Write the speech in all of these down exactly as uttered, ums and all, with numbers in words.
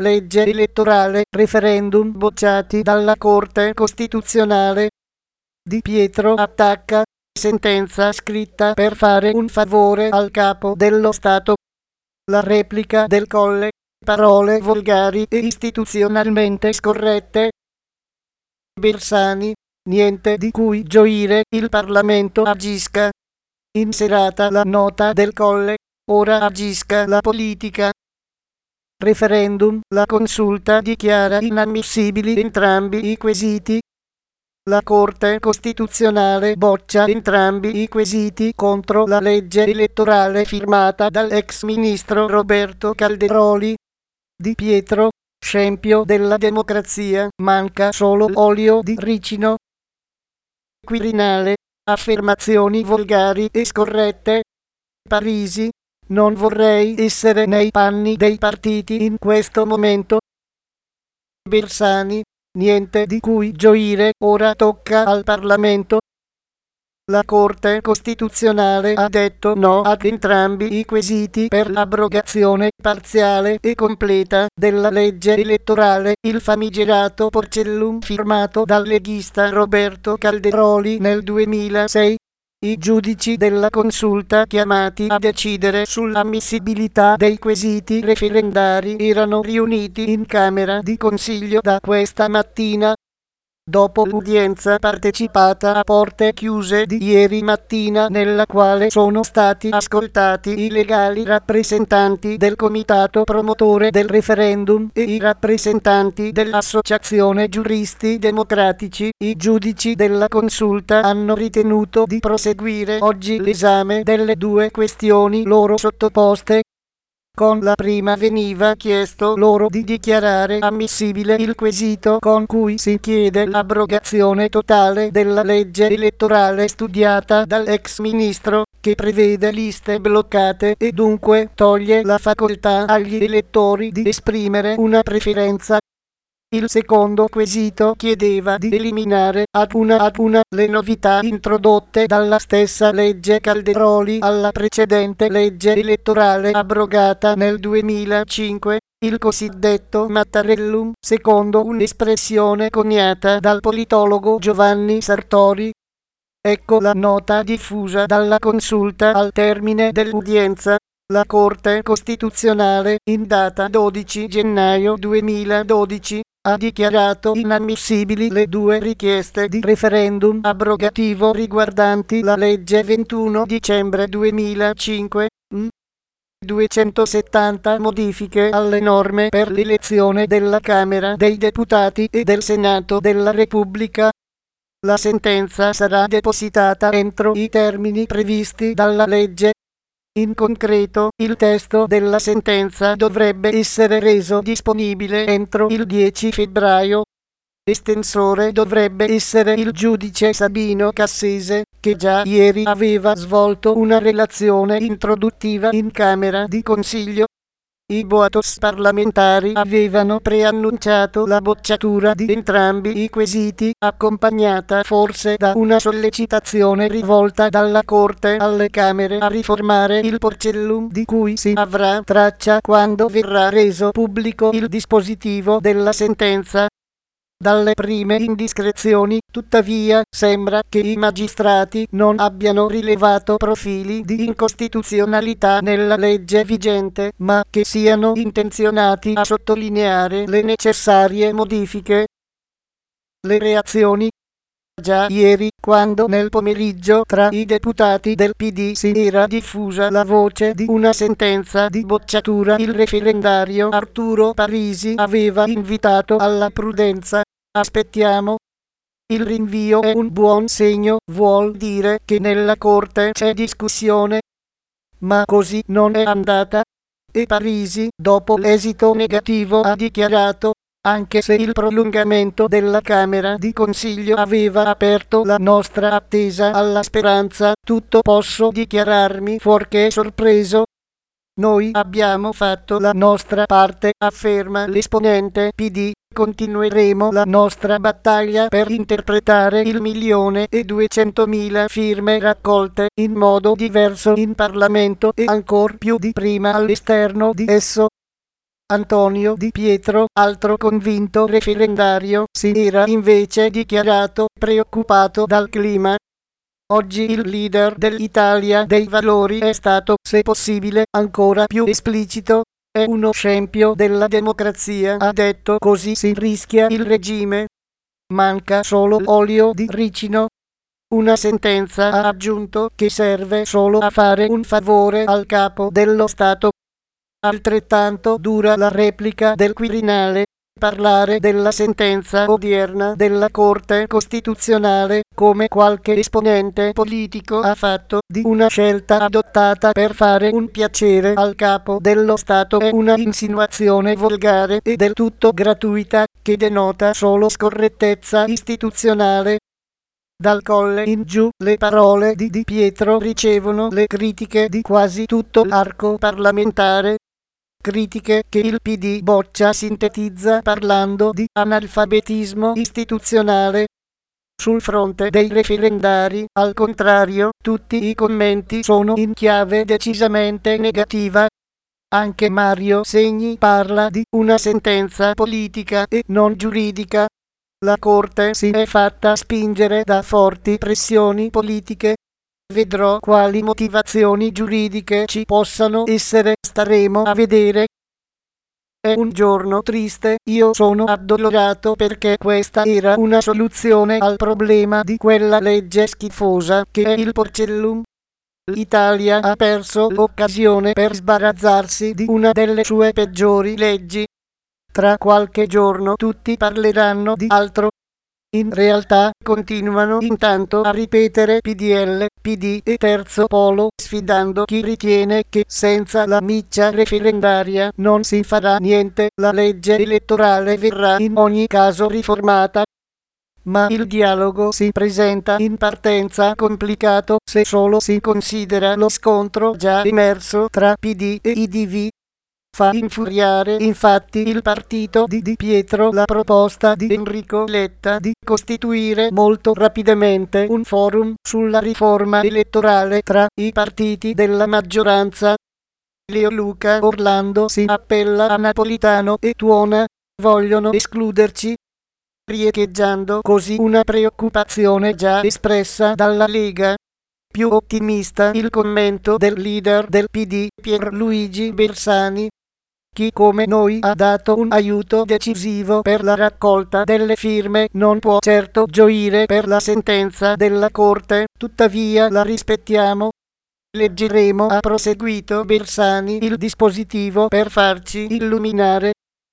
legge elettorale, referendum bocciati dalla Corte Costituzionale. Di Pietro attacca, sentenza scritta per fare un favore al capo dello Stato. La replica del Colle, parole volgari e istituzionalmente scorrette. Bersani, niente di cui gioire, il Parlamento agisca. In serata la nota del Colle, ora agisca la politica. Referendum, la consulta dichiara inammissibili entrambi i quesiti. La Corte Costituzionale boccia entrambi i quesiti contro la legge elettorale firmata dall'ex ministro Roberto Calderoli. Di Pietro, scempio della democrazia, manca solo olio di ricino. Quirinale, affermazioni volgari e scorrette. Parisi, non vorrei essere nei panni dei partiti in questo momento. Bersani, niente di cui gioire, ora tocca al Parlamento. La Corte Costituzionale ha detto no ad entrambi i quesiti per l'abrogazione parziale e completa della legge elettorale, il famigerato Porcellum firmato dal leghista Roberto Calderoli nel duemilasei. I giudici della consulta chiamati a decidere sull'ammissibilità dei quesiti referendari erano riuniti in Camera di Consiglio da questa mattina. Dopo l'udienza partecipata a porte chiuse di ieri mattina, nella quale sono stati ascoltati i legali rappresentanti del comitato promotore del referendum e i rappresentanti dell'Associazione Giuristi Democratici, i giudici della consulta hanno ritenuto di proseguire oggi l'esame delle due questioni loro sottoposte. Con la prima veniva chiesto loro di dichiarare ammissibile il quesito con cui si chiede l'abrogazione totale della legge elettorale studiata dall'ex ministro, che prevede liste bloccate e dunque toglie la facoltà agli elettori di esprimere una preferenza. Il secondo quesito chiedeva di eliminare ad una ad una le novità introdotte dalla stessa legge Calderoli alla precedente legge elettorale abrogata nel duemilacinque, il cosiddetto Mattarellum, secondo un'espressione coniata dal politologo Giovanni Sartori. Ecco la nota diffusa dalla consulta al termine dell'udienza. La Corte Costituzionale, in data dodici gennaio duemiladodici, ha dichiarato inammissibili le due richieste di referendum abrogativo riguardanti la legge ventuno dicembre duemilacinque, n. duecentosettanta modifiche alle norme per l'elezione della Camera dei Deputati e del Senato della Repubblica. La sentenza sarà depositata entro i termini previsti dalla legge. In concreto, il testo della sentenza dovrebbe essere reso disponibile entro il dieci febbraio. Estensore dovrebbe essere il giudice Sabino Cassese, che già ieri aveva svolto una relazione introduttiva in Camera di Consiglio. I boatos parlamentari avevano preannunciato la bocciatura di entrambi i quesiti, accompagnata forse da una sollecitazione rivolta dalla Corte alle Camere a riformare il Porcellum di cui si avrà traccia quando verrà reso pubblico il dispositivo della sentenza. Dalle prime indiscrezioni, tuttavia, sembra che i magistrati non abbiano rilevato profili di incostituzionalità nella legge vigente, ma che siano intenzionati a sottolineare le necessarie modifiche. Le reazioni. Già ieri, quando nel pomeriggio tra i deputati del P D si era diffusa la voce di una sentenza di bocciatura, il referendario Arturo Parisi aveva invitato alla prudenza. Aspettiamo. Il rinvio è un buon segno, vuol dire che nella Corte c'è discussione. Ma così non è andata. E Parisi, dopo l'esito negativo, ha dichiarato: anche se il prolungamento della Camera di Consiglio aveva aperto la nostra attesa alla speranza, tutto posso dichiararmi fuorché sorpreso. Noi abbiamo fatto la nostra parte, afferma l'esponente P D. Continueremo la nostra battaglia per interpretare il milione e duecentomila firme raccolte in modo diverso in Parlamento e ancor più di prima all'esterno di esso. Antonio Di Pietro, altro convinto referendario, si era invece dichiarato preoccupato dal clima. Oggi il leader dell'Italia dei Valori è stato, se possibile, ancora più esplicito. È uno scempio della democrazia, ha detto, così si rischia il regime. Manca solo olio di ricino. Una sentenza, ha aggiunto, che serve solo a fare un favore al capo dello Stato. Altrettanto dura la replica del Quirinale. Parlare della sentenza odierna della Corte Costituzionale, come qualche esponente politico ha fatto, di una scelta adottata per fare un piacere al capo dello Stato, è una insinuazione volgare e del tutto gratuita, che denota solo scorrettezza istituzionale. Dal Colle in giù le parole di Di Pietro ricevono le critiche di quasi tutto l'arco parlamentare. Critiche che il P D boccia sintetizza parlando di analfabetismo istituzionale. Sul fronte dei referendari, al contrario, tutti i commenti sono in chiave decisamente negativa. Anche Mario Segni parla di una sentenza politica e non giuridica. La Corte si è fatta spingere da forti pressioni politiche. Vedrò quali motivazioni giuridiche ci possano essere, staremo a vedere. È un giorno triste, io sono addolorato perché questa era una soluzione al problema di quella legge schifosa che è il Porcellum. L'Italia ha perso l'occasione per sbarazzarsi di una delle sue peggiori leggi. Tra qualche giorno tutti parleranno di altro. In realtà, continuano intanto a ripetere P D L, P D e Terzo Polo, sfidando chi ritiene che senza la miccia referendaria non si farà niente, la legge elettorale verrà in ogni caso riformata. Ma il dialogo si presenta in partenza complicato se solo si considera lo scontro già emerso tra P D e I D V. Fa infuriare infatti il partito di Di Pietro la proposta di Enrico Letta di costituire molto rapidamente un forum sulla riforma elettorale tra i partiti della maggioranza. Leoluca Orlando si appella a Napolitano e Tuona, vogliono escluderci, riecheggiando così una preoccupazione già espressa dalla Lega. Più ottimista il commento del leader del P D, Pierluigi Bersani. Chi come noi ha dato un aiuto decisivo per la raccolta delle firme non può certo gioire per la sentenza della Corte, tuttavia la rispettiamo. Leggeremo, ha proseguito Bersani, il dispositivo per farci illuminare.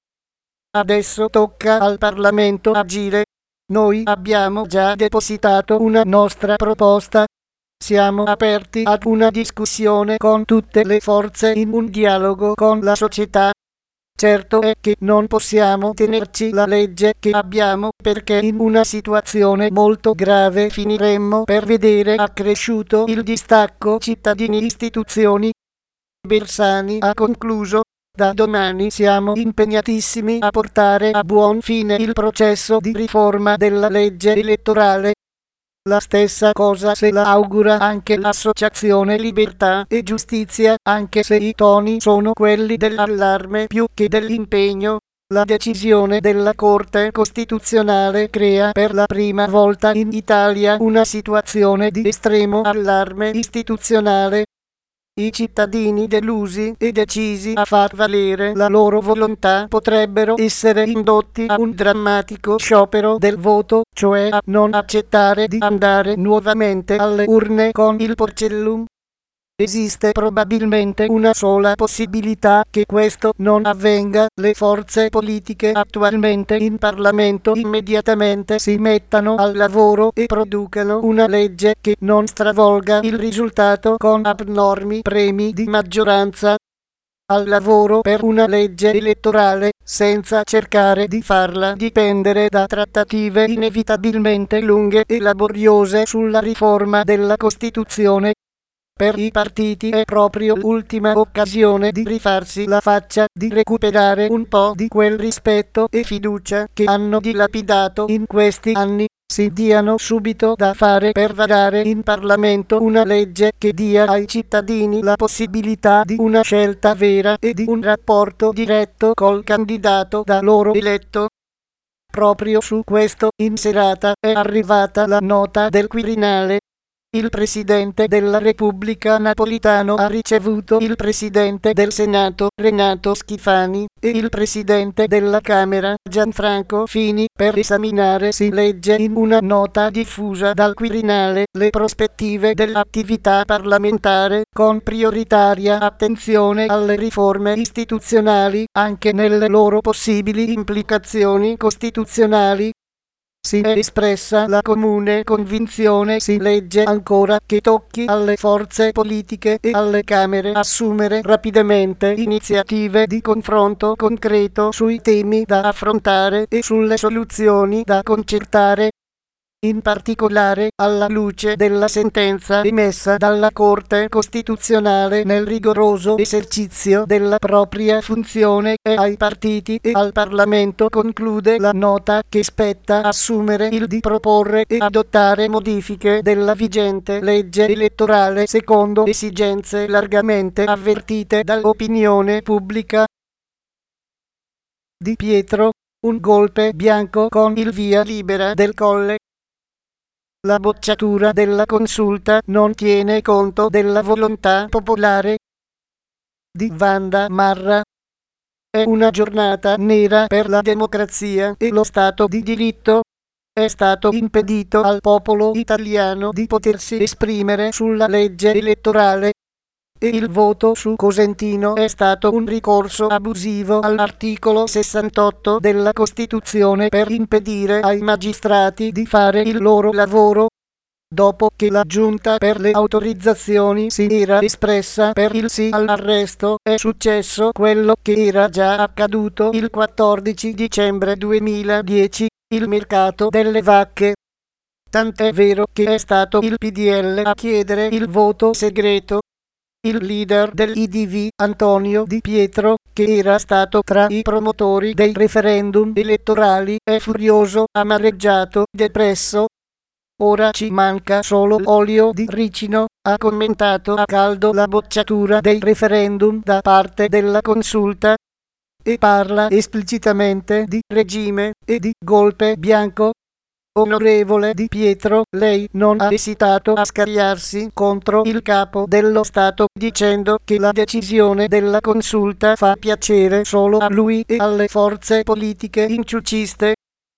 Adesso tocca al Parlamento agire. Noi abbiamo già depositato una nostra proposta. Siamo aperti ad una discussione con tutte le forze in un dialogo con la società. Certo è che non possiamo tenerci la legge che abbiamo perché in una situazione molto grave finiremmo per vedere accresciuto il distacco cittadini-istituzioni. Bersani ha concluso. Da domani siamo impegnatissimi a portare a buon fine il processo di riforma della legge elettorale. La stessa cosa se la augura anche l'Associazione Libertà e Giustizia, anche se i toni sono quelli dell'allarme più che dell'impegno. La decisione della Corte Costituzionale crea per la prima volta in Italia una situazione di estremo allarme istituzionale. I cittadini delusi e decisi a far valere la loro volontà potrebbero essere indotti a un drammatico sciopero del voto, cioè a non accettare di andare nuovamente alle urne con il Porcellum. Esiste probabilmente una sola possibilità che questo non avvenga: le forze politiche attualmente in Parlamento immediatamente si mettano al lavoro e producano una legge che non stravolga il risultato con abnormi premi di maggioranza. Al lavoro per una legge elettorale, senza cercare di farla dipendere da trattative inevitabilmente lunghe e laboriose sulla riforma della Costituzione. Per i partiti è proprio l'ultima occasione di rifarsi la faccia, di recuperare un po' di quel rispetto e fiducia che hanno dilapidato in questi anni. si diano subito da fare per varare in Parlamento una legge che dia ai cittadini la possibilità di una scelta vera e di un rapporto diretto col candidato da loro eletto. Proprio su questo in serata è arrivata la nota del Quirinale. Il Presidente della Repubblica Napolitano ha ricevuto il Presidente del Senato Renato Schifani e il Presidente della Camera Gianfranco Fini per esaminare, si legge in una nota diffusa dal Quirinale, le prospettive dell'attività parlamentare con prioritaria attenzione alle riforme istituzionali anche nelle loro possibili implicazioni costituzionali. Si è espressa la comune convinzione, si legge ancora, che tocchi alle forze politiche e alle Camere assumere rapidamente iniziative di confronto concreto sui temi da affrontare e sulle soluzioni da concertare. In particolare, alla luce della sentenza emessa dalla Corte Costituzionale nel rigoroso esercizio della propria funzione e ai partiti e al Parlamento, conclude la nota, che spetta assumere il di proporre e adottare modifiche della vigente legge elettorale secondo esigenze largamente avvertite dall'opinione pubblica. Di Pietro, un golpe bianco con il via libera del Colle. La bocciatura della consulta non tiene conto della volontà popolare. Di Wanda Marra. È una giornata nera per la democrazia e lo Stato di diritto. È stato impedito al popolo italiano di potersi esprimere sulla legge elettorale. E il voto su Cosentino è stato un ricorso abusivo all'articolo sessantotto della Costituzione per impedire ai magistrati di fare il loro lavoro. Dopo che la Giunta per le autorizzazioni si era espressa per il sì all'arresto, è successo quello che era già accaduto il quattordici dicembre duemiladieci, il mercato delle vacche. Tant'è vero che è stato il P D L a chiedere il voto segreto. Il leader dell'I D V, Antonio Di Pietro, che era stato tra i promotori dei referendum elettorali, è furioso, amareggiato, depresso. Ora ci manca solo olio di ricino, ha commentato a caldo la bocciatura dei referendum da parte della consulta. E parla esplicitamente di regime e di golpe bianco. Onorevole Di Pietro, lei non ha esitato a scagliarsi contro il capo dello Stato dicendo che la decisione della consulta fa piacere solo a lui e alle forze politiche inciuciste.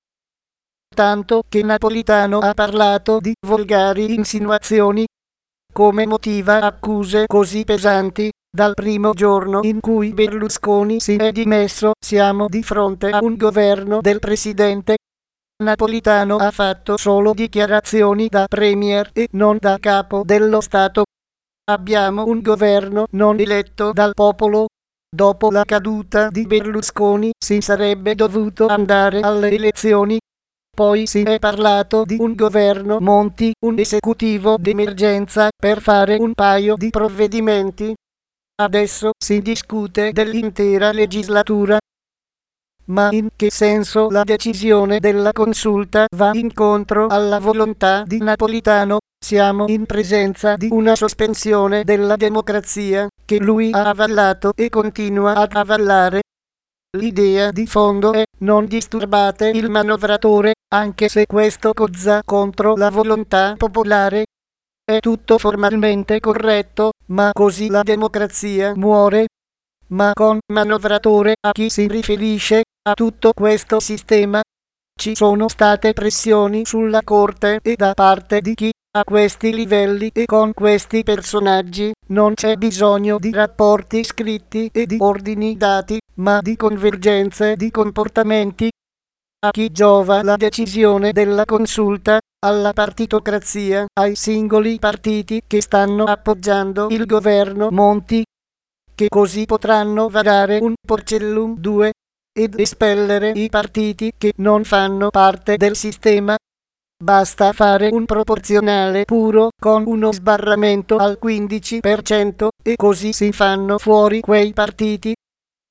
Tanto che Napolitano ha parlato di volgari insinuazioni. Come motiva accuse così pesanti? Dal primo giorno in cui Berlusconi si è dimesso, siamo di fronte a un governo del presidente. Napolitano ha fatto solo dichiarazioni da premier e non da capo dello Stato. Abbiamo un governo non eletto dal popolo. Dopo la caduta di Berlusconi si sarebbe dovuto andare alle elezioni. Poi si è parlato di un governo Monti, un esecutivo d'emergenza per fare un paio di provvedimenti. Adesso si discute dell'intera legislatura. Ma in che senso la decisione della consulta va incontro alla volontà di Napolitano? Siamo in presenza di una sospensione della democrazia, che lui ha avallato e continua ad avallare. L'idea di fondo è: non disturbate il manovratore, anche se questo cozza contro la volontà popolare. È tutto formalmente corretto, ma così la democrazia muore. Ma con manovratore a chi si riferisce? A tutto questo sistema. Ci sono state pressioni sulla Corte e da parte di chi, a questi livelli e con questi personaggi, non c'è bisogno di rapporti scritti e di ordini dati, ma di convergenze di comportamenti. A chi giova la decisione della consulta? Alla partitocrazia, ai singoli partiti che stanno appoggiando il governo Monti, che così potranno varare un Porcellum due ed espellere i partiti che non fanno parte del sistema. Basta fare un proporzionale puro con uno sbarramento al quindici per cento e così si fanno fuori quei partiti.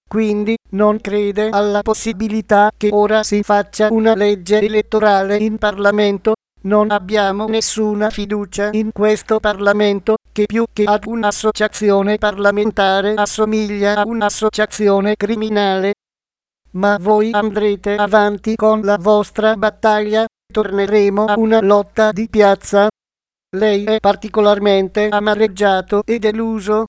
quindi non crede alla possibilità che ora si faccia una legge elettorale in Parlamento. Non abbiamo nessuna fiducia in questo Parlamento, che più che ad un'associazione parlamentare assomiglia a un'associazione criminale. Ma voi andrete avanti con la vostra battaglia, torneremo a una lotta di piazza. Lei è particolarmente amareggiato e deluso.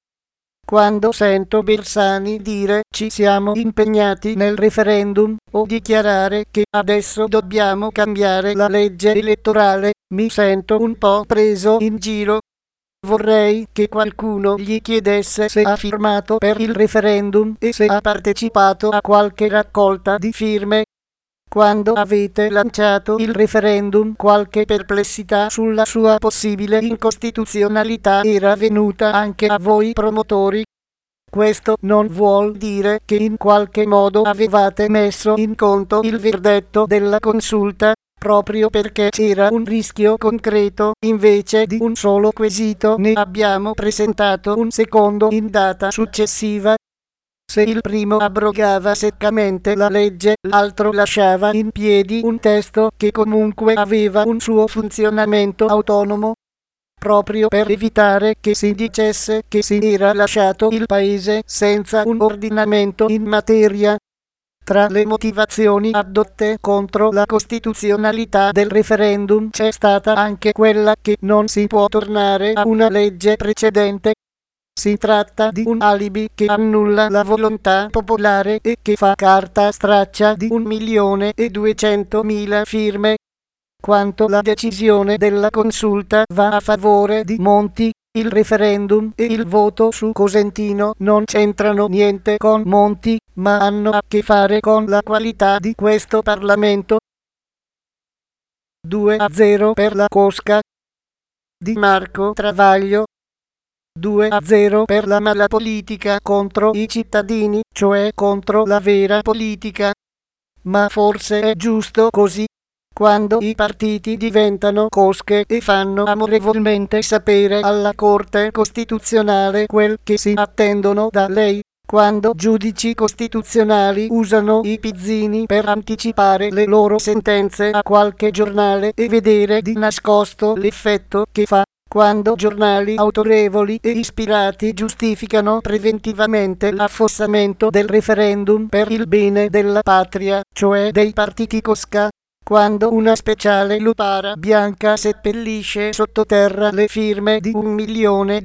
Quando sento Bersani dire ci siamo impegnati nel referendum o dichiarare che adesso dobbiamo cambiare la legge elettorale, mi sento un po' preso in giro. Vorrei che qualcuno gli chiedesse se ha firmato per il referendum e se ha partecipato a qualche raccolta di firme. Quando avete lanciato il referendum, qualche perplessità sulla sua possibile incostituzionalità era venuta anche a voi promotori. Questo non vuol dire che in qualche modo avevate messo in conto il verdetto della consulta, proprio perché c'era un rischio concreto. Invece di un solo quesito ne abbiamo presentato un secondo in data successiva. Se il primo abrogava seccamente la legge, l'altro lasciava in piedi un testo che comunque aveva un suo funzionamento autonomo, proprio per evitare che si dicesse che si era lasciato il paese senza un ordinamento in materia. Tra le motivazioni addotte contro la costituzionalità del referendum c'è stata anche quella che non si può tornare a una legge precedente. Si tratta di un alibi che annulla la volontà popolare e che fa carta straccia di un milione e duecentomila firme. Quanto la decisione della consulta va a favore di Monti, il referendum e il voto su Cosentino non c'entrano niente con Monti, ma hanno a che fare con la qualità di questo Parlamento. due a zero per la cosca di Marco Travaglio. due a zero per la mala politica contro i cittadini, cioè contro la vera politica. Ma forse è giusto così. Quando i partiti diventano cosche e fanno amorevolmente sapere alla Corte Costituzionale quel che si attendono da lei, quando giudici costituzionali usano i pizzini per anticipare le loro sentenze a qualche giornale e vedere di nascosto l'effetto che fa, quando giornali autorevoli e ispirati giustificano preventivamente l'affossamento del referendum per il bene della patria, cioè dei partiti cosca. Quando una speciale lupara bianca seppellisce sottoterra le firme di un milione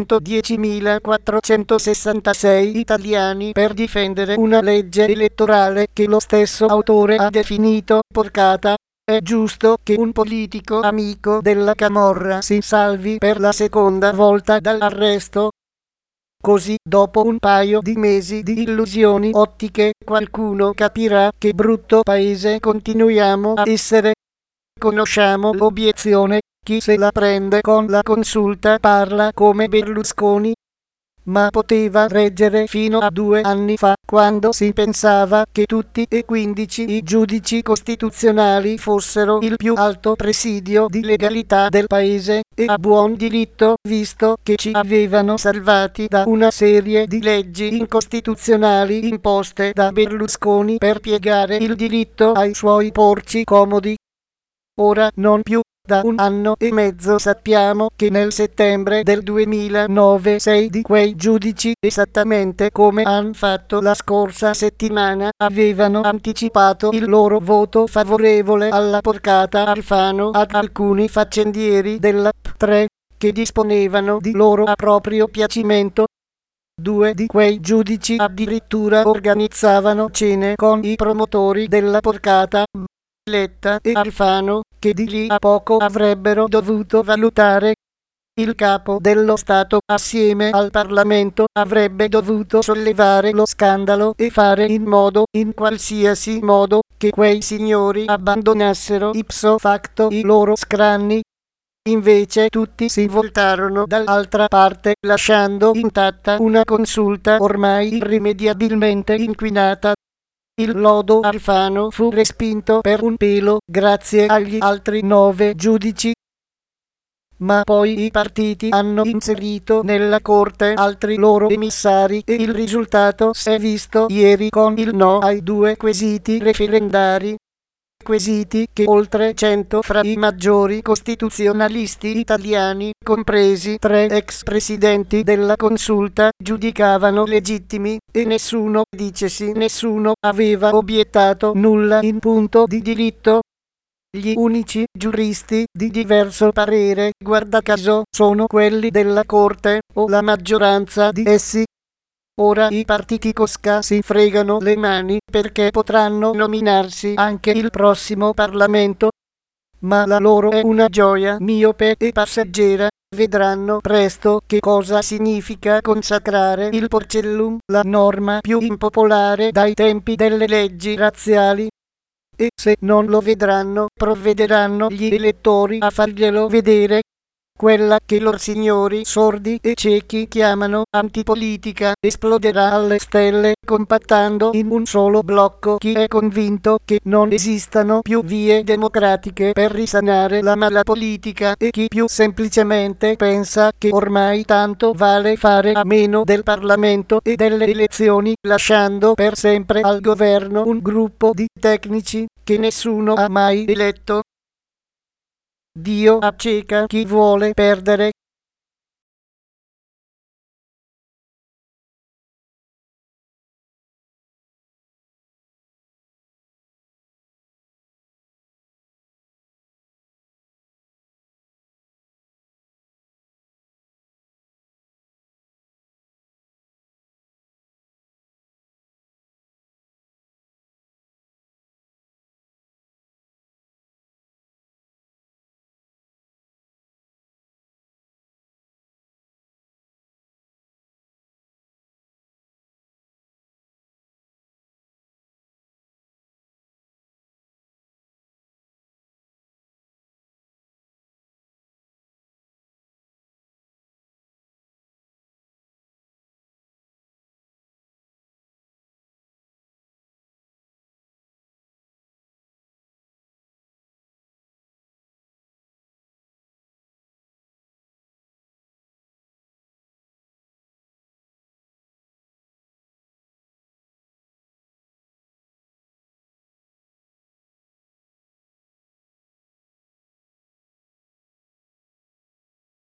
duecentodiecimilaquattrocentosessantasei italiani per difendere una legge elettorale che lo stesso autore ha definito porcata, è giusto che un politico amico della camorra si salvi per la seconda volta dall'arresto. Così, dopo un paio di mesi di illusioni ottiche, qualcuno capirà che brutto paese continuiamo a essere. Conosciamo l'obiezione: chi se la prende con la consulta parla come Berlusconi. Ma poteva reggere fino a due anni fa, quando si pensava che tutti e quindici i giudici costituzionali fossero il più alto presidio di legalità del paese, e a buon diritto, visto che ci avevano salvati da una serie di leggi incostituzionali imposte da Berlusconi per piegare il diritto ai suoi porci comodi. Ora non più. Da un anno e mezzo sappiamo che nel settembre del duemilanove sei di quei giudici, esattamente come han fatto la scorsa settimana, avevano anticipato il loro voto favorevole alla porcata Alfano ad alcuni faccendieri della P tre, che disponevano di loro a proprio piacimento. Due di quei giudici addirittura organizzavano cene con i promotori della porcata, Letta e Alfano, che di lì a poco avrebbero dovuto valutare. Il capo dello Stato, assieme al Parlamento, avrebbe dovuto sollevare lo scandalo e fare in modo, in qualsiasi modo, che quei signori abbandonassero ipso facto i loro scranni. Invece tutti si voltarono dall'altra parte, lasciando intatta una consulta ormai irrimediabilmente inquinata. Il lodo Alfano fu respinto per un pelo, grazie agli altri nove giudici. ma poi i partiti hanno inserito nella Corte altri loro emissari e il risultato si è visto ieri con il no ai due quesiti referendari. Quesiti che oltre cento fra i maggiori costituzionalisti italiani, compresi tre ex presidenti della Consulta, giudicavano legittimi, e nessuno, dicesi nessuno, aveva obiettato nulla in punto di diritto. Gli unici giuristi di diverso parere, guarda caso, sono quelli della Corte, o la maggioranza di essi. Ora i partiti cosca si fregano le mani perché potranno nominarsi anche il prossimo Parlamento. Ma la loro è una gioia miope e passeggera. Vedranno presto che cosa significa consacrare il Porcellum, la norma più impopolare dai tempi delle leggi razziali. E se non lo vedranno, provvederanno gli elettori a farglielo vedere. Quella che lor signori sordi e ciechi chiamano antipolitica esploderà alle stelle, compattando in un solo blocco chi è convinto che non esistano più vie democratiche per risanare la mala politica e chi più semplicemente pensa che ormai tanto vale fare a meno del Parlamento e delle elezioni, lasciando per sempre al governo un gruppo di tecnici che nessuno ha mai eletto. Dio acceca chi vuole perdere.